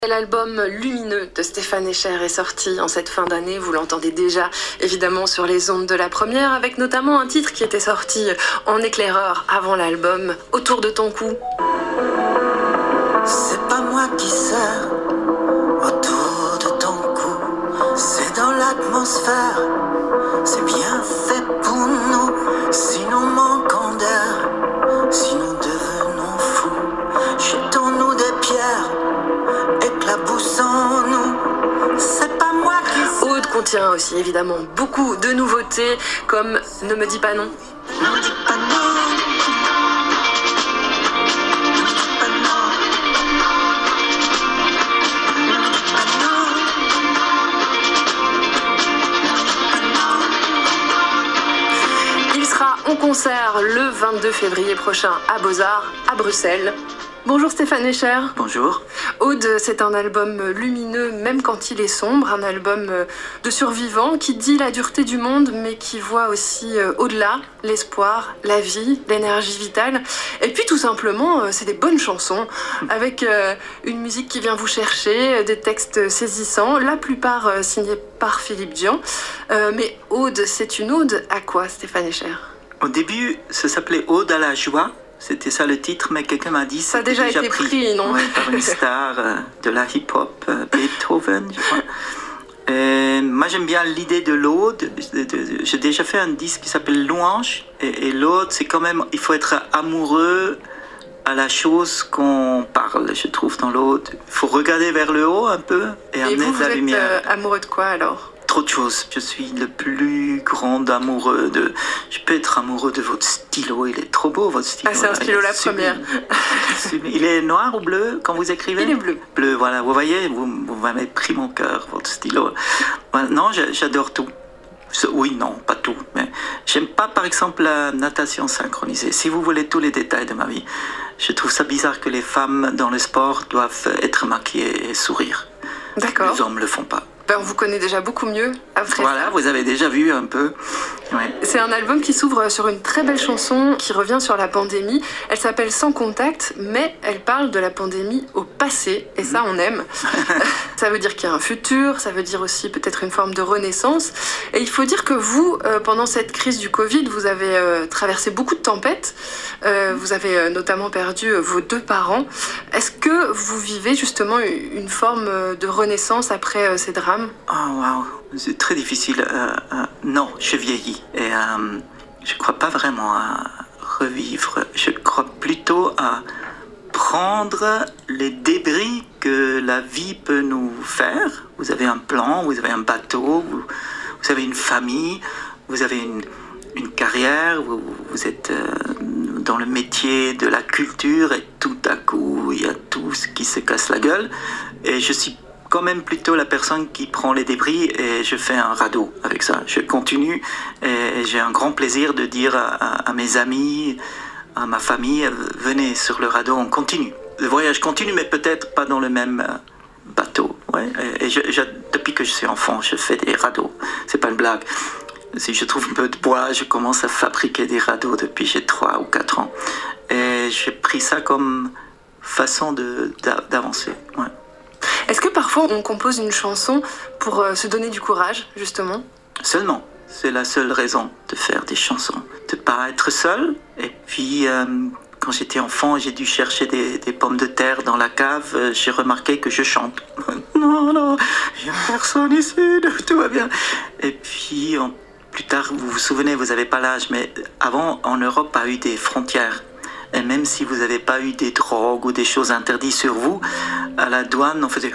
L'album Lumineux de Stéphane Escher est sorti en cette fin d'année. Vous l'entendez déjà évidemment sur les ondes de la première, avec notamment un titre qui était sorti en éclaireur avant l'album, Autour de ton cou. C'est pas moi qui sers autour de ton cou, c'est dans l'atmosphère, c'est bien fait pour nous. Si nous manquons d'air, si nous devenons fous, jetons-nous des pierres, éclaboussons-nous. C'est pas moi qui sers. Aude contient aussi évidemment beaucoup de nouveautés comme Ne me dis pas non. Ne me dis pas non. En concert le 22 février prochain à Beaux-Arts, à Bruxelles. Bonjour Stéphane Escher. Bonjour. Aude, c'est un album lumineux même quand il est sombre, un album de survivants qui dit la dureté du monde mais qui voit aussi au-delà l'espoir, la vie, l'énergie vitale. Et puis tout simplement, c'est des bonnes chansons avec une musique qui vient vous chercher, des textes saisissants, la plupart signés par Philippe Dian. Mais Aude, c'est une ode à quoi, Stéphane Escher ? Au début, ça s'appelait Ode à la joie. C'était ça le titre, mais quelqu'un m'a dit ça a déjà été pris, non? Ouais, par une star de la hip-hop, Beethoven, je crois. Moi, j'aime bien l'idée de l'ode. J'ai déjà fait un disque qui s'appelle Louange. Et l'ode, c'est quand même, il faut être amoureux à la chose qu'on parle, je trouve, dans l'ode. Il faut regarder vers le haut un peu et amener de la lumière. Et vous êtes amoureux de quoi alors? Trop de choses. Je suis le plus grand amoureux de... Je peux être amoureux de votre stylo. Il est trop beau, votre stylo. Ah, c'est un stylo la première. Il est noir ou bleu quand vous écrivez? Il est bleu. Bleu, voilà. Vous voyez, vous m'avez pris mon cœur, votre stylo. Voilà. Non, j'adore tout. Oui, non, pas tout. Mais j'aime pas, par exemple, la natation synchronisée. Si vous voulez tous les détails de ma vie, je trouve ça bizarre que les femmes dans le sport doivent être maquillées et sourire. D'accord. Les hommes le font pas. Ben, on vous connaît déjà beaucoup mieux après. Voilà, vous avez déjà vu un peu. Ouais. C'est un album qui s'ouvre sur une très belle chanson qui revient sur la pandémie. Elle s'appelle Sans contact, mais elle parle de la pandémie au passé, et ça on aime. Ça veut dire qu'il y a un futur, ça veut dire aussi peut-être une forme de renaissance. Et il faut dire que vous, pendant cette crise du Covid, vous avez traversé beaucoup de tempêtes. Vous avez notamment perdu vos 2 parents. Est-ce que vous vivez justement une forme de renaissance après ces drames? Oh, waouh, c'est très difficile. Non, je vieillis. Et je ne crois pas vraiment à revivre. Je crois plutôt à prendre les débris que la vie peut nous faire. Vous avez un plan, vous avez un bateau, vous avez une famille, vous avez une carrière, vous êtes dans le métier de la culture et tout à coup, il y a tout ce qui se casse la gueule. Et je suis quand même plutôt la personne qui prend les débris et je fais un radeau avec ça. Je continue et j'ai un grand plaisir de dire à mes amis, à ma famille, venez sur le radeau, on continue. Le voyage continue, mais peut-être pas dans le même bateau. Ouais. Et depuis que je suis enfant, je fais des radeaux. C'est pas une blague. Si je trouve un peu de bois, je commence à fabriquer des radeaux depuis j'ai 3 ou 4 ans. Et j'ai pris ça comme façon d'avancer. Ouais. Est-ce que parfois on compose une chanson pour se donner du courage, justement? Seulement. C'est la seule raison de faire des chansons. De ne pas être seul. Et puis, quand j'étais enfant, j'ai dû chercher des pommes de terre dans la cave. J'ai remarqué que je chante. Non, il n'y a personne ici, tout va bien. Et puis, plus tard, vous vous souvenez, vous n'avez pas l'âge, mais avant, en Europe, a eu des frontières. Et même si vous n'avez pas eu des drogues ou des choses interdites sur vous, à la douane, on faisait...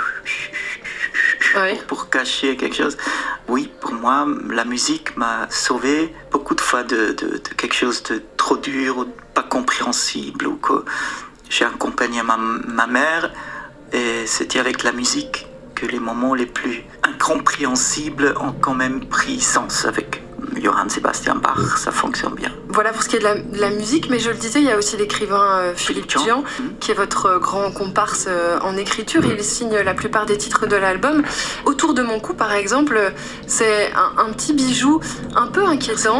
Oui. Pour cacher quelque chose. Oui, pour moi, la musique m'a sauvé beaucoup de fois de quelque chose de trop dur ou pas compréhensible. Ou que j'ai accompagné ma mère et c'était avec la musique que les moments les plus incompréhensibles ont quand même pris sens avec Johann Sebastian Bach, ça fonctionne bien. Voilà pour ce qui est de la musique, mais je le disais, il y a aussi l'écrivain Philippe Dian, qui est votre grand comparse en écriture. Il signe la plupart des titres de l'album. Autour de mon cou, par exemple, c'est un petit bijou un peu inquiétant.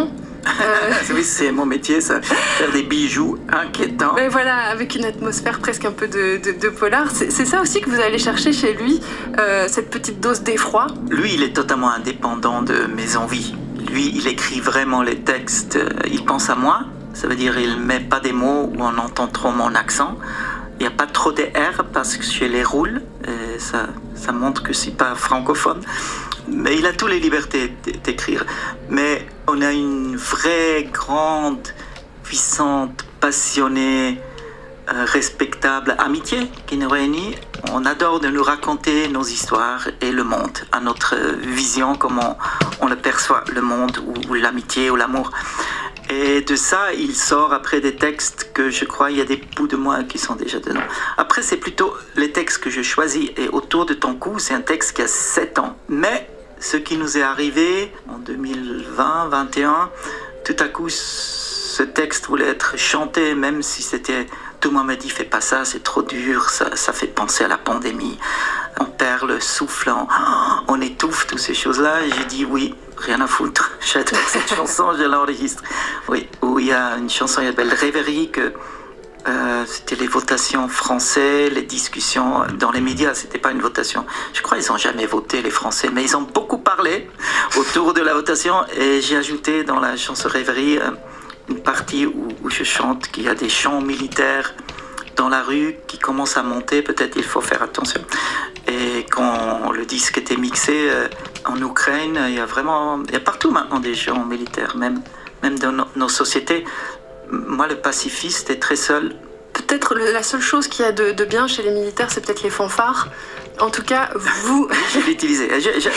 Oui, c'est mon métier, ça. Faire des bijoux inquiétants. Mais voilà, avec une atmosphère presque un peu de polar. C'est ça aussi que vous allez chercher chez lui, cette petite dose d'effroi. Lui, il est totalement indépendant de mes envies. Lui, il écrit vraiment les textes, il pense à moi. Ça veut dire il met pas des mots où on entend trop mon accent. Il n'y a pas trop de R parce que je les roule. Et ça montre que c'est pas francophone. Mais il a toutes les libertés d'écrire. Mais on a une vraie, grande, puissante, passionnée, respectable amitié qui nous réunit. On adore de nous raconter nos histoires et le monde, à notre vision, comment on le perçoit, le monde ou l'amitié ou l'amour. Et de ça, il sort après des textes que je crois, il y a des bouts de moi qui sont déjà dedans. Après, c'est plutôt les textes que je choisis. Et Autour de ton cou, c'est un texte qui a 7 ans. Mais ce qui nous est arrivé en 2020-2021, tout à coup, ce texte voulait être chanté, même si c'était... Tout le monde m'a dit, fais pas ça, c'est trop dur, ça fait penser à la pandémie. On perd le souffle, on étouffe, toutes ces choses-là. Et j'ai dit, oui, rien à foutre, j'adore cette chanson, je l'enregistre. Oui, où il y a une chanson qui s'appelle Rêverie, que c'était les votations françaises, les discussions dans les médias, c'était pas une votation. Je crois qu'ils n'ont jamais voté, les Français, mais ils ont beaucoup parlé autour de la votation. Et j'ai ajouté dans la chanson Rêverie une partie où je chante qu'il y a des chants militaires dans la rue qui commencent à monter, peut-être il faut faire attention. Et quand le disque était mixé en Ukraine, il y a partout maintenant des chants militaires, même dans nos sociétés. Moi, le pacifiste est très seul. Peut-être la seule chose qu'il y a de bien chez les militaires, c'est peut-être les fanfares. En tout cas, vous... Je l'ai utilisé.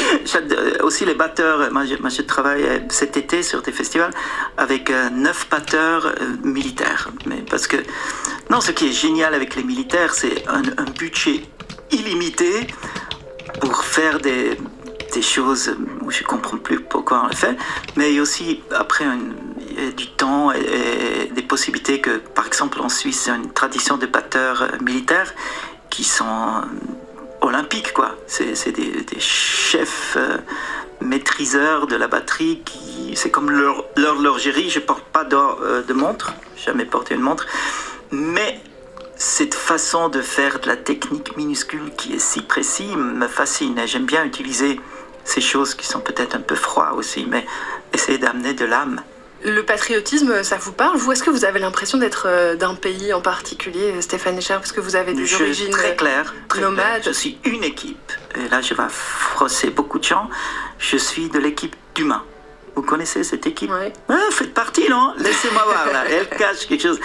Aussi les batteurs. Moi, je travaille cet été sur des festivals avec 9 batteurs militaires. Mais parce que... Non, ce qui est génial avec les militaires, c'est un budget illimité pour faire des choses où je ne comprends plus pourquoi on le fait. Mais il y a aussi, après, du temps et des possibilités que, par exemple, en Suisse, il y a une tradition de batteurs militaires qui sont... olympique, quoi. C'est des chefs maîtriseurs de la batterie c'est comme l'horlogerie. Je porte pas de montre, jamais porté une montre, mais cette façon de faire de la technique minuscule qui est si précise me fascine. Et j'aime bien utiliser ces choses qui sont peut-être un peu froides aussi, mais essayer d'amener de l'âme. Le patriotisme, ça vous parle? Vous, est-ce que vous avez l'impression d'être d'un pays en particulier, Stéphane Echer, parce que vous avez des origines très clair, nomades? Je suis une équipe, et là je vais froisser beaucoup de gens. Je suis de l'équipe d'humains. Vous connaissez cette équipe? Oui. Faites partie, non? Laissez-moi voir, là. Elle cache quelque chose.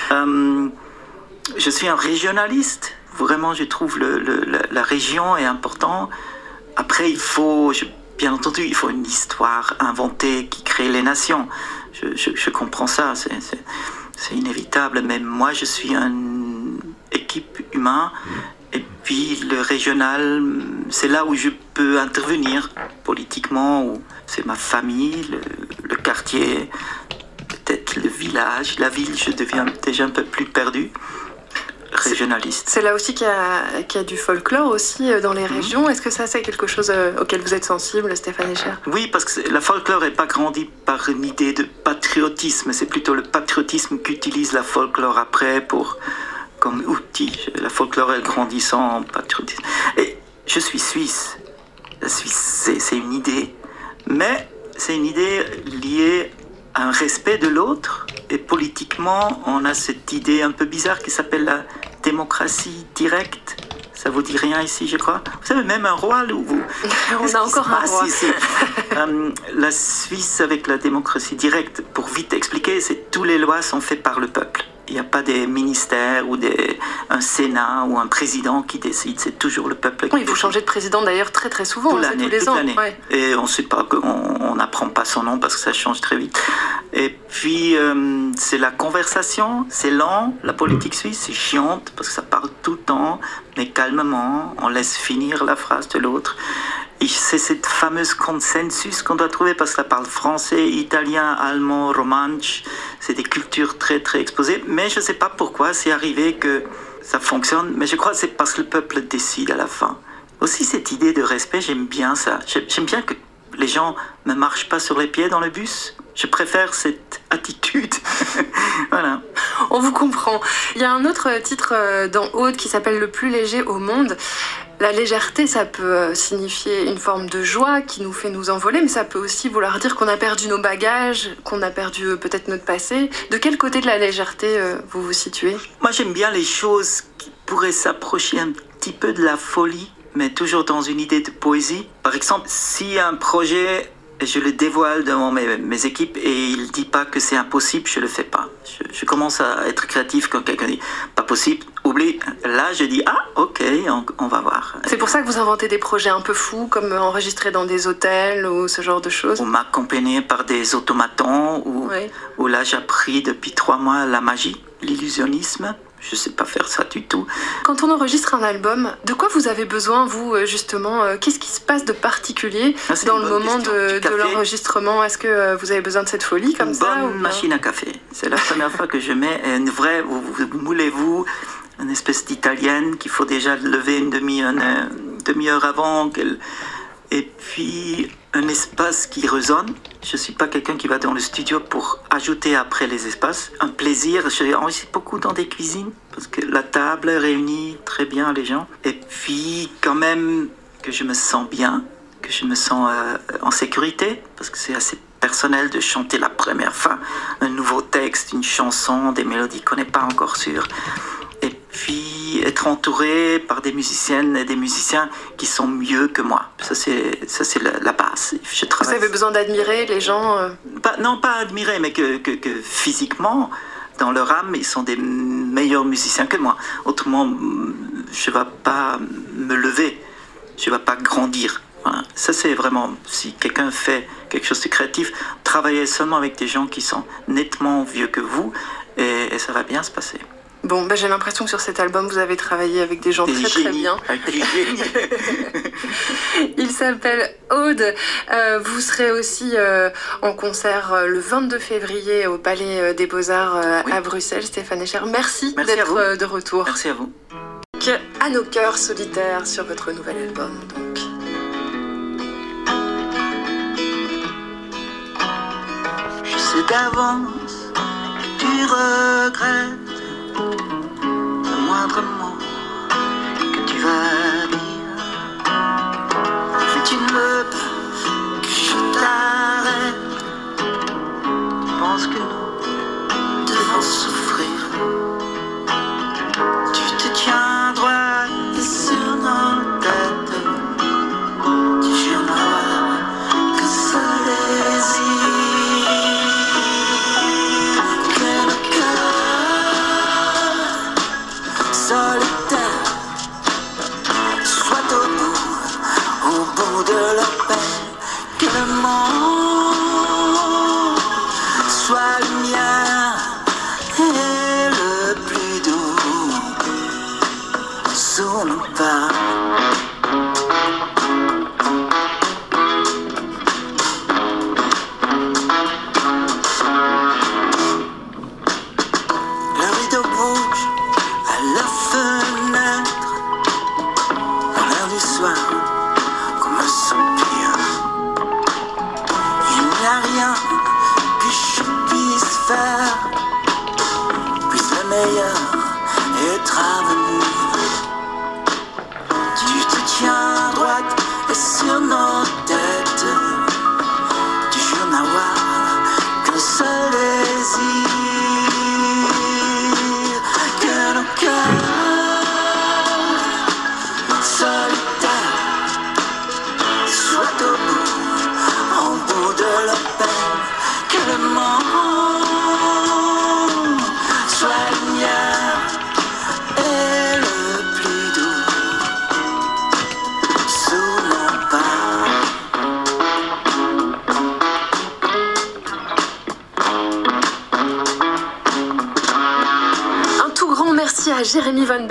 Je suis un régionaliste. Vraiment, je trouve la région est importante. Après, bien entendu, il faut une histoire inventée qui crée les nations. Je comprends ça, c'est inévitable. Mais moi, je suis une équipe humaine. Et puis, le régional, c'est là où je peux intervenir politiquement. Où c'est ma famille, le quartier, peut-être le village. La ville, je deviens déjà un peu plus perdu. Régionaliste. C'est là aussi qu'il y a du folklore aussi dans les régions. Est-ce que ça, c'est quelque chose auquel vous êtes sensible, Stéphane Echer? Oui, parce que la folklore n'est pas grandie par une idée de patriotisme. C'est plutôt le patriotisme qu'utilise la folklore après comme outil. La folklore, elle grandit sans patriotisme. Et je suis suisse. La Suisse, c'est une idée. Mais c'est une idée liée à un respect de l'autre. Et politiquement, on a cette idée un peu bizarre qui s'appelle la démocratie directe. Ça vous dit rien ici, je crois? Vous avez même un roi, vous? On a encore un roi. Si. La Suisse, avec la démocratie directe, pour vite expliquer, c'est toutes les lois sont faites par le peuple. Il n'y a pas des ministères ou un Sénat ou un président qui décide. C'est toujours le peuple qui décide. Vous changez de président d'ailleurs très très souvent, tous les ans. Ouais. Et on sait pas on n'apprend pas son nom parce que ça change très vite. Et puis c'est la conversation, c'est lent. La politique suisse, c'est chiante parce que ça parle tout le temps, mais calmement. On laisse finir la phrase de l'autre. Et c'est cette fameuse consensus qu'on doit trouver parce que ça parle français, italien, allemand, romanche. C'est des cultures très très exposées. Mais je ne sais pas pourquoi c'est arrivé que ça fonctionne. Mais je crois que c'est parce que le peuple décide à la fin. Aussi cette idée de respect, j'aime bien ça. J'aime bien que les gens ne marchent pas sur les pieds dans le bus. Je préfère cette attitude. Voilà. On vous comprend. Il y a un autre titre dans Aude qui s'appelle « Le plus léger au monde ». La légèreté, ça peut signifier une forme de joie qui nous fait nous envoler, mais ça peut aussi vouloir dire qu'on a perdu nos bagages, qu'on a perdu peut-être notre passé. De quel côté de la légèreté vous vous situez ? Moi, j'aime bien les choses qui pourraient s'approcher un petit peu de la folie, mais toujours dans une idée de poésie. Par exemple, si un projet, je le dévoile devant mes équipes et il ne dit pas que c'est impossible, je ne le fais pas. Je commence à être créatif quand quelqu'un dit « pas possible », oublie. Là, je dis « ah, ok, on va voir ». C'est pour ça que vous inventez des projets un peu fous, comme enregistrer dans des hôtels ou ce genre de choses ? Ou m'accompagner par des automatons, où là, j'ai appris depuis 3 mois la magie, l'illusionnisme. Je ne sais pas faire ça du tout. Quand on enregistre un album, de quoi vous avez besoin, vous, justement ? Qu'est-ce qui se passe de particulier dans le moment de l'enregistrement ? Est-ce que vous avez besoin de cette folie comme ça ? Une bonne machine à café. C'est la première fois que je mets une vraie... Vous moulez-vous, une espèce d'italienne qu'il faut déjà lever une demi-heure avant. Et puis, un espace qui résonne. Je ne suis pas quelqu'un qui va dans le studio pour ajouter après les espaces. Un plaisir. J'ai enregistré beaucoup dans des cuisines parce que la table réunit très bien les gens. Et puis, quand même, que je me sens bien, que je me sens en sécurité parce que c'est assez personnel de chanter la première fois un nouveau texte, une chanson, des mélodies qu'on n'est pas encore sûr. Et puis être entouré par des musiciennes et des musiciens qui sont mieux que moi. Ça c'est la base. Vous avez besoin d'admirer les gens Non, pas admirer, mais que physiquement, dans leur âme, ils sont des meilleurs musiciens que moi. Autrement, je ne vais pas me lever, je ne vais pas grandir. Voilà. Ça c'est vraiment, si quelqu'un fait quelque chose de créatif, travaillez seulement avec des gens qui sont nettement vieux que vous et ça va bien se passer. Bon, j'ai l'impression que sur cet album, vous avez travaillé avec des gens très bien. Avec des génies. Il s'appelle Aude. Vous serez aussi en concert le 22 février au Palais des Beaux-Arts à Bruxelles. Stéphane Escher, merci d'être de retour. Merci à vous. À nos cœurs solitaires sur votre nouvel album, donc. Je sais d'avance que tu regrettes le moindre mot que tu vas dire. Mais tu ne veux pas que je t'arrête. Tu penses que nous devons souffrir. Tu te tiens droit sur nos têtes. Tu jures n'avoir que ce désir. Sois le mien et le plus doux sous nos pas. Le rideau bouge à la fenêtre dans l'air du soir comme un soupir. Il n'y a rien que je puisse faire, puisque le meilleur est à venir. Tu te tiens droite et sur nos têtes. Tu jures n'avoir qu'un seul désir, que nos cœurs solitaires soient au bout de leur peine, que le monde soit le mien et le plus doux sous nos pas. Un tout grand merci à Jérémy Van